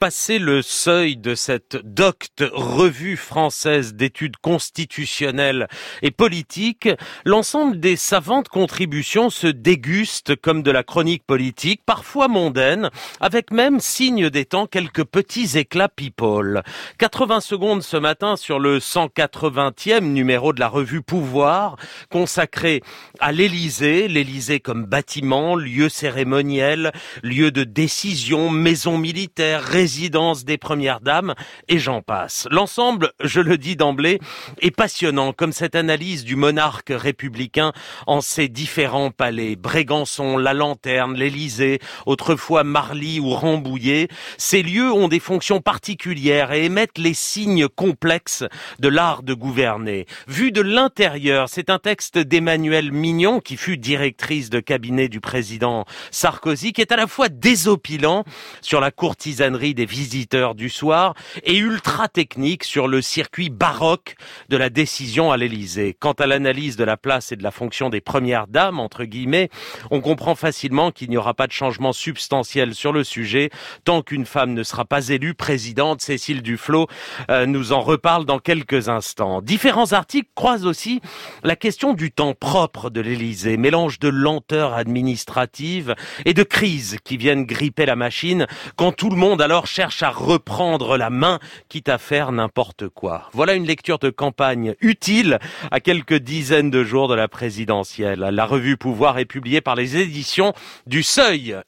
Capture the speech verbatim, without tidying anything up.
Passer le seuil de cette docte revue française d'études constitutionnelles et politiques, l'ensemble des savantes contributions se dégustent comme de la chronique politique, parfois mondaine, avec même, signe des temps, quelques petits éclats people. quatre-vingts secondes ce matin sur le cent quatre-vingtième numéro de la revue Pouvoir, consacré à l'Élysée, l'Élysée comme bâtiment, lieu cérémoniel, lieu de décision, maison militaire, résidence des premières dames, et j'en passe. L'ensemble, je le dis d'emblée, est passionnant, comme cette analyse du monarque républicain en ses différents palais. Brégançon, la Lanterne, l'Élysée, autrefois Marly ou Rambouillet. Ces lieux ont des fonctions particulières et émettent les signes complexes de l'art de gouverner. Vu de l'intérieur, c'est un texte d'Emmanuelle Mignon, qui fut directrice de cabinet du président Sarkozy, qui est à la fois désopilant sur la courtisanerie des visiteurs du soir et ultra technique sur le circuit baroque de la décision à l'Élysée. Quant à l'analyse de la place et de la fonction des premières dames, entre guillemets, on comprend facilement qu'il n'y aura pas de changement substantiel sur le sujet tant qu'une femme ne sera pas élue présidente. Cécile Duflot euh, nous en reparle dans quelques instants. Différents articles croisent aussi la question du temps propre de l'Élysée, mélange de lenteur administrative et de crise qui viennent gripper la machine quand tout le monde alors cherche à reprendre la main, quitte à faire n'importe quoi. Voilà une lecture de campagne utile à quelques dizaines de jours de la présidentielle. La revue Pouvoir est publiée par les éditions du Seuil.